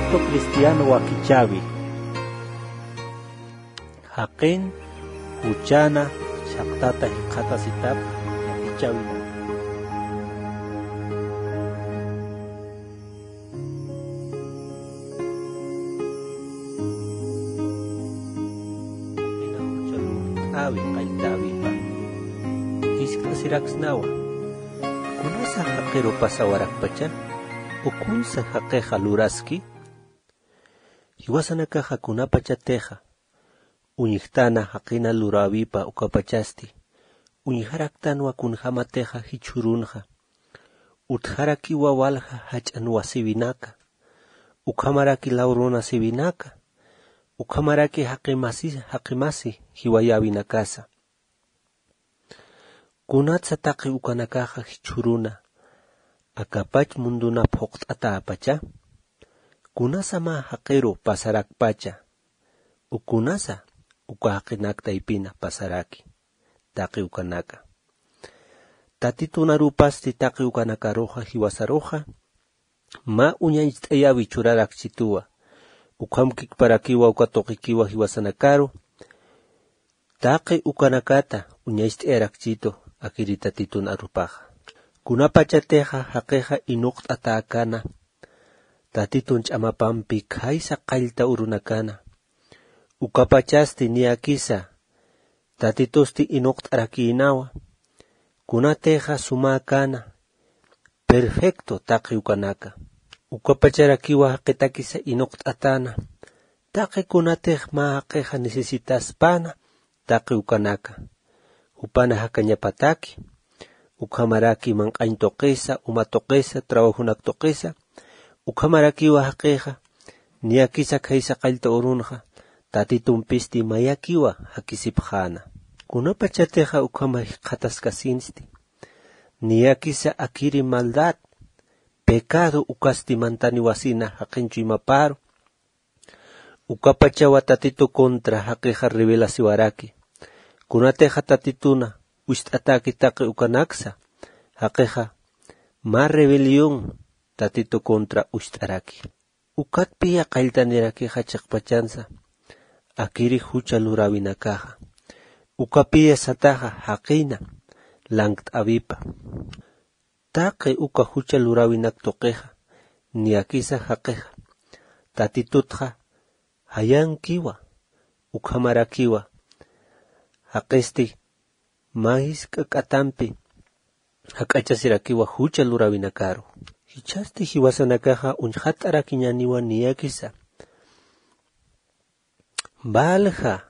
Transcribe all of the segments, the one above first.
Cristo cristiano wakichawi. Haken huchana shaktata hikata sitap wakichawi. Ina huchalu awi kaitawi pa. Iskla siraks nawa. Kunasa hakero pasawarak pacha. Ukunsa hakeja luraski. Hiwasanaka hakunapa chateja. Uñihtana hakina luravipa ukapachasti. Uñiharaktan wakunhamateja hichurunja. Utharaki wawalja hachanwa sivinaka. Ukamaraki laurona sivinaka. Ukamaraki hakimasi hiwayavinakasa. Kunatsa taki ukanakaja hichuruna. Akapach munduna phoqt'ata apacha. Kunasa ma haqero pasarak pacha. Ukunasa ukahaqinakta ipina pasaraki. Taqi ukanaka. Tatituna rupasti taqi ukanaka roja hiwasaroja. Ma uñañist'ayawi churarak chitua. Ukamkik parakiwa ukatoqikiwa hiwasanakaro. Taqi ukanakata uñañist'ayarak chito akiri tatituna rupaja. Kunapachateja hakeja inuqt'ata akana. Tatitun ch'amapampi kaysa qallta urunakana. Ukapachasti niyakisa. Tatitusti inuqt'arakinawa. Kunateja sumakana. Perfecto taqi ukanaka. Ukapacharakiwa haqitakisa inuqt'atana. Taqi kunatej ma hakeja necesitaspana. Taqi ukanaka. Upana hakanyapataki. Ukamaraki manqañ toqesa, uma toqesa, trabajunak toqesa. Ukamaraki wa hakeja. Niyakisa kaysa qallta urunja. Tatitun pisti mayakiwa hakisipjana. Kunapachateja ukamay qataskasinsti. Niyakisa akiri maldad. Pecado ukasti mantani wasina hakinchu imaparo. Ukapachawa tatitu kontra hakeja revelasiwaraki. Kunateja tatituna. Wisht'ataki taqi ukanaksa. Hakeja. Ma rebelión. Tatito kontra wisht'araki. Ukatpiya qalltanirakiqa chaqpachansa. Akiri hucha lurawinakaja. Ukapiya sataja haqina. Langt'avipa. Taqi uka hucha lurawinak toqeja. Niyakisa hakeja. Tatitutja. Hayankiwa. Ukamarakiwa. Haqesti. Mais kakatampi. Hakachasirakiwa hucha lurawinakaro. Hichasti hiwasanakaja unjatarakiñaniwa niyakisa. Balja.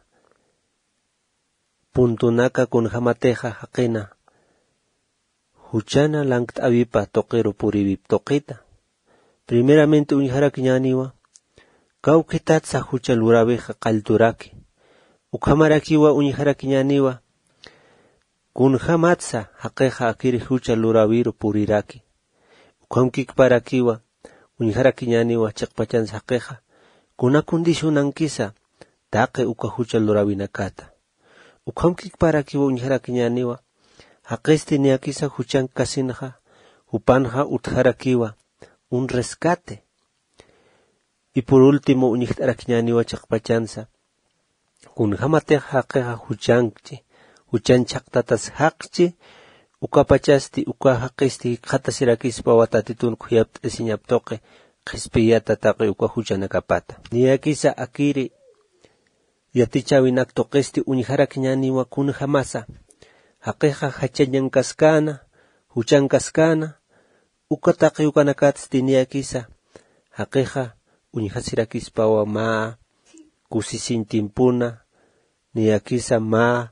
Puntunaka kunjamateja haqina. Huchana langt'avipa toqero purivip toqita. Primeramente unjarakiñaniwa. Kawkitatsa hucha luraveja qalturaki. Ukamarakiwa unjarakiñaniwa. Kunjamatsa hakeja akiri hucha luraviru puriraki. Ukamkik parakiwa. Unjarakiñaniwa chaqpachansa hakeja. Kunakundishunankisa. Taqi uka hucha lurawinakata. Ukamkik parakiwa unjarakiñaniwa. Haqesti niyakisa huchan kasinja. Upanja utjarakiwa. Un rescate. Y por último unjarakiñaniwa chaqpachansa. Kunjamateja hakeja huchanchi. Huchan chaqtatas haqchi. Ukapachasti ukahaqesti qatasirakispaa watatitun kuyapt'isiñaptoqi qispiyata taqi uka huchanakapata. Niyakisa akiri yatichawinak toqesti unjarakiñaniwa kunjamasa. Haqiqa hachanyankaskana, huchankaskana, uka taqi ukanakatasti niyakisa. Haqiqa unjasirakispawa ma kusisintimpuna, niyakisa ma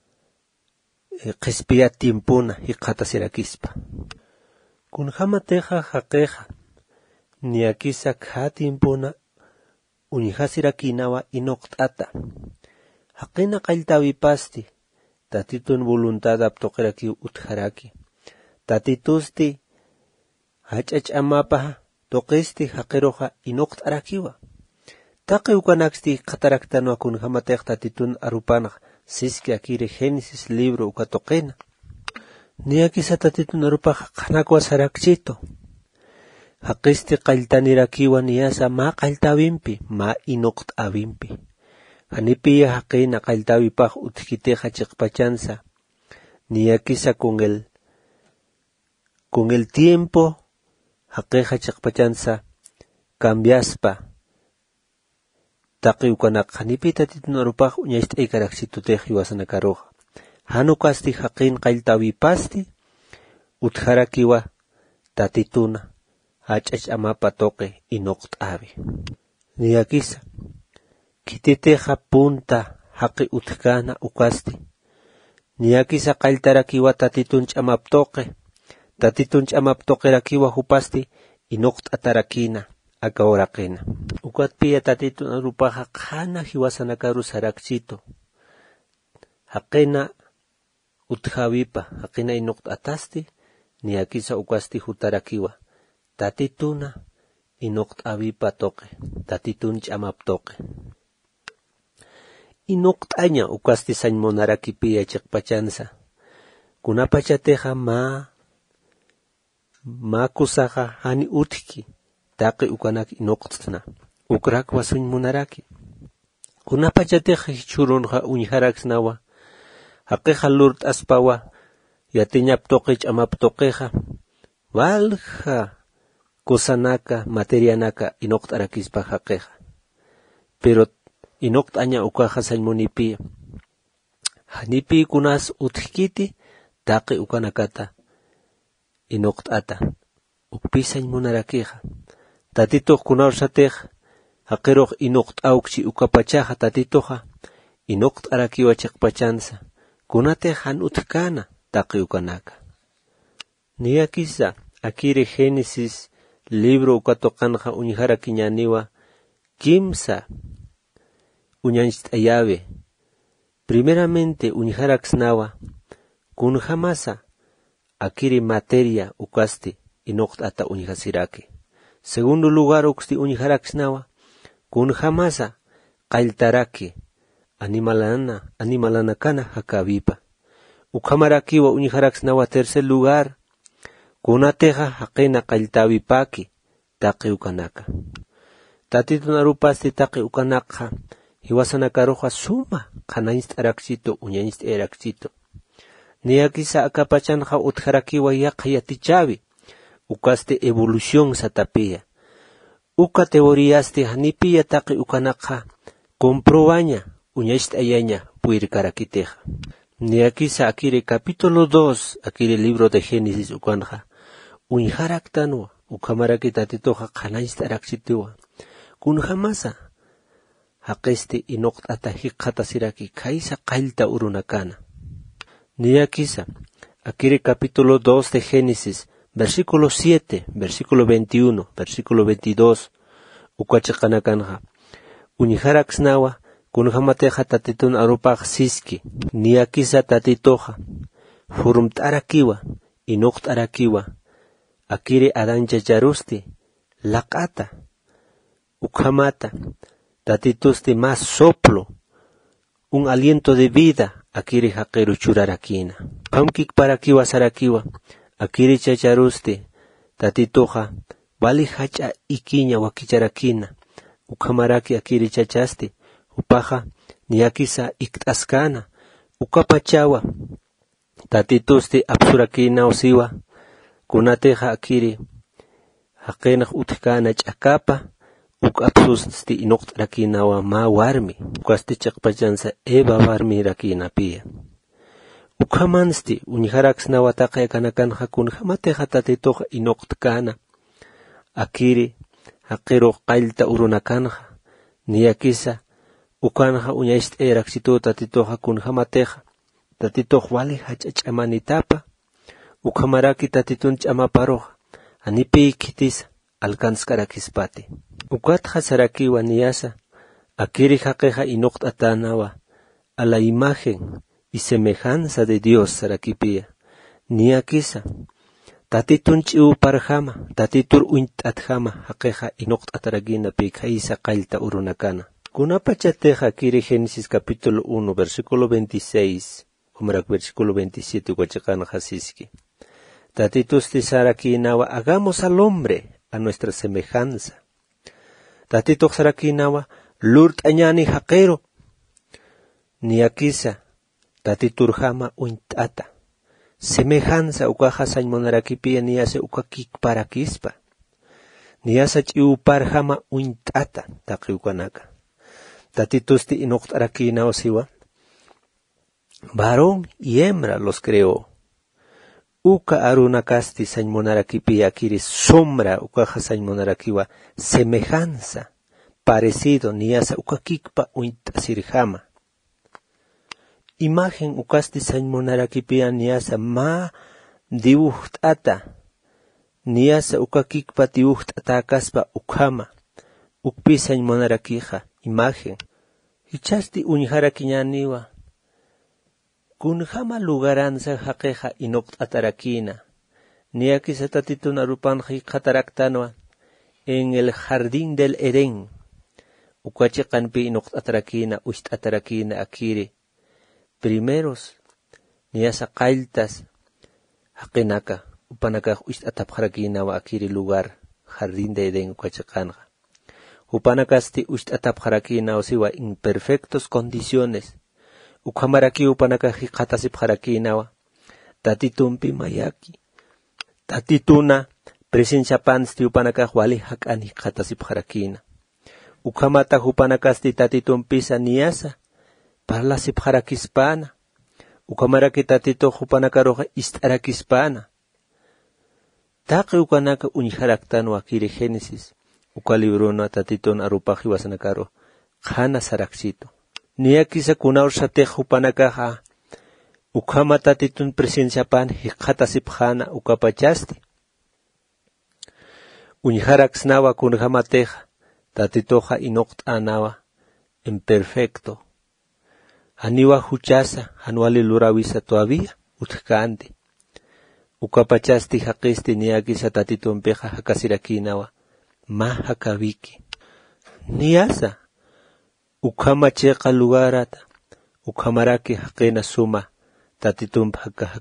qispiya timpuna hiqatasiraquispa. Kunjamateja hakeja. Niyakisa kha timpuna unjasirakinawa inuqt'ata. Haqina qalltawipasti. Tatitun voluntad aptoqiraki utjaraki. Tatitusti hach'ach'amapaja toqisti haqeroja inuqt'arakiwa. Taqi ukanaksti qataraktanwa kunjamateja tatitun arupanaj. Siski akiri Génesis libro ukatoqena. Niyakisa tatitun arupaja qanakwa sarakchito. Haqisti qailtanirakiwa niyasa ma qailtawimpi, ma inoqt awimpi. Hanipiya haqina qailtawipaq utkiteja chiqpachansa. Niyakisa con el tiempo, haqeja chiqpachansa, cambiaspa. Taqi ukanak hanipita titunarupaq uñaist eikaraksitutej yuasanakaroja. Hanukasti haqin qailtawipasti, utharakiwa tatituna. Hachach amapa toque inoqt avi. Niyakisa. Kititeja punta haqi utkana ukasti. Niyakisa qailtarakiwa tatitunch amaptoque. Tatitunch amaptoque rakiwa hupasti inoqt atarakina. Akaorakina. Ukatpiya tatitun arupaja qana hiwasanakaru sarakchito. Haqina utjawipa. Haqina inoqt atasti. Niyakisa ukasti hutarakiwa. Tatituna inoqt avipa toque, tatitun chamaptoque. Inoqt aña ukasti sañmonarakipiya chiqpachansa. Kunapachateja ma kusaja hani utki, taqi ukanak inoqtna, ukrakwa suñmonaraki. Kunapachateja hichurunja uñjaraksnawa, haqeja lurt aspawa, yatiñaptoque chamaptoqueja, valja, Kosanaka, materianaka, inoqt arakispa haqeja. Pero inoqt aña ukaja sañmunipi. Hanipi kunas utkiti, taqi ukanakata. Inoqt ata. Ukpi sañmunarakeja. Tatitoq kunarsatej, haqeroq inoqt aukchi ukapachaja tatitoja. Inoqt arakiwa chiqpachansa. Kunatej han utkana, taqi ukanaka. Niyakisa, akire Génesis, libro ukatoqanja uñjara kiñaniwa kimsa uñanchit ayave. Primeramente uñjaraksnawa kunjamasa akiri materia ukasti inoqt ata uñjasiraki. Segundo lugar uksti uñjaraksnawa kunjamasa qailtaraki animalana kana hakavipa. Ukhamarakiwa uñjaraksnawa tercer lugar kunateja haqina qailtawipaki taqi ukanaka. Tatitunarupasti taqi ukanaka hiwasanakaroja suma qanainst araksito uñainst eraksito. Niyakisa akapachanja utjarakiwa yaqa yatichavi ukasti evolución satapiya. Uka teoriasti hanipiya taqi ukanaka comprobaña uñainst ayaña puirkarakiteja. Niyakisa akire capítulo 2 akire libro de Génesis ukanja. Uñjaraktanwa, ukamaraki tatitoja qanainsta araksitiwa. Kunjamasa, haqesti inoqt ata hiqatasiraki kaisa qailta urunakana. Niyakisa, akire capítulo 2 de Génesis, versículo 7, versículo 21, versículo 22, ukachiqanakanja. Uñjaraksnawa, kunjamateja tatitun arupaq siski, niyakisa tatitoja, furmt arakiwa, inoqt arakiwa, akiri Adán chacharusti, laqata, ukhamata, tatitusti más soplo, un aliento de vida, akiri haqiru churarakina. Kamkik parakiwa sarakiwa, akiri chacharusti, tatitoja, vali hacha ikiña wakicharakina, ukhamaraki akiri chachasti, upaja, niyakisa iktaskana, ukapachawa, tatitusti absurakina usiwa, kunateja akiri haqenaq utkana ch'akapa ukapsusti inoqt rakinawa ma warmi ukasti chiqpachansa Eva warmi rakinapiya ukhamansti uñjaraksnawa taqay kanakanja kunjamateja tatitoqa inoqt kana akiri haqiruq qaylta urunakanja niyakisa ukanja uñaist eraksitu tatitoqa kunjamateja tatitoq wali hach'ach'amanitapa ukhamaraki tatitun ch'amaparoja anipi kitisa alcanzkarakispati ukatja sarakiwa niyasa akiri haqeja inoqt atanawa a la imagen y semejanza de Dios sarakipiya niyakisa tatitun ch'iu parjama tatitur uint'atjama haqeja inoqt ataragina pi khaisa qaylta urunakana kunapachateja akiri Génesis capítulo 1 versículo 26 umrak versículo 27 huachiqana hasiski Tatitus tisaraki nawa hagamos al hombre a nuestra semejanza. Tatito sarakinawa lurt añani haquero. Ni akisa tatiturjama uintata. Semejanza ukaja sañmonarakipi ni ase ukakik parakispa. Ni asa chiuparjama uintata taqiukanaka. Tatitusti inoqtarakinawa siwa. Varón y hembra los creó. Uka arunakasti sañmonarakipi akiri sombra ukaja sañmonarakiwa semejanza parecido ni asa ukakikpa uintasirjama. Imagen ukasti sañmonarakipi ni asa ma dibuhtata ni asa ukakikpa dibuhtata kaspa ukama ukpi sañmonarakija imagen. Hichasti uñjarakiñaniwa. Kunjama lugaranza hakeja inoqtatarakina. Ni aquí se tatituna rupanji kataraktanwa en el jardín del Edén. Ukachikanpi inoqtatarakina uchtatarakina akiri. Primeros ni asa qailtas hakenaka upanaka uchtataparakina wa akiri lugar jardín de Edén ukachikanja. Upanakasti uchtataparakina osiwa en perfectas condiciones. Ukamaraki upanakaji qatasipharakinawa tatitumpi mayaki tatituna presencia pansti upanakaj wali hakani qatasipharakina ukamata upanakasti tatitumpisa niasa parlasipharakispana ukamaraki tatito upanakaroja istarakispana taqi ukanaka uñharaktanwa kiri Génesis ukalibruna tatitun arupaji wasanakaro qhana saraksito. Ni akisa kunaur satej upanakaja ukama tatitun presencia pan hiqatasipjana ukapachasti. Uñjaraksnawa kunjamateja tatitoja inoqt'anawa en perfecto. Haniwa huchasa hanuali lurawisa todavía utkante. Ukapachasti haqisti ni akisa tatitunpeja hakasirakinawa ma hakabiki. Ni asa ukama cheqa lugarata ukamaraki haqena suma tatitum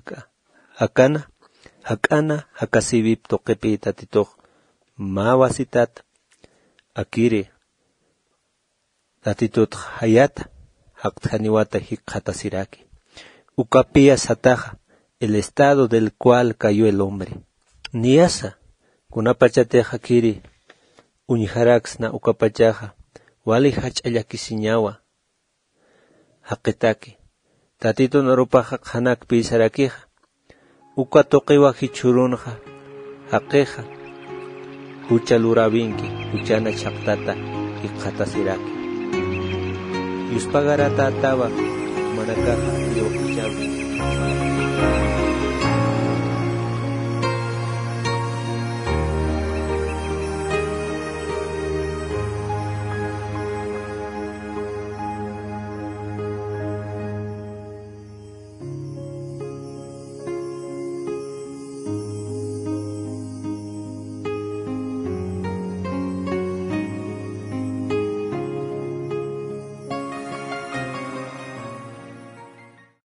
hakana hakasibip toqepi tatitoq mawasitat akiri tatitut hayata haqtaniwata hiqatasiraki ukapia sataja el estado del cual cayó el hombre. Niasa kunapachateja kiri uñjaraksna ukapachaja wali hach'allakisiñawa haqitaki tatito norupaja hanak pisarakija uka toqiwa hichurunja haqeja hucha lurabinki huchana chaqtata hiqatasiraki yuspagarata atawa manakaja yoqichawi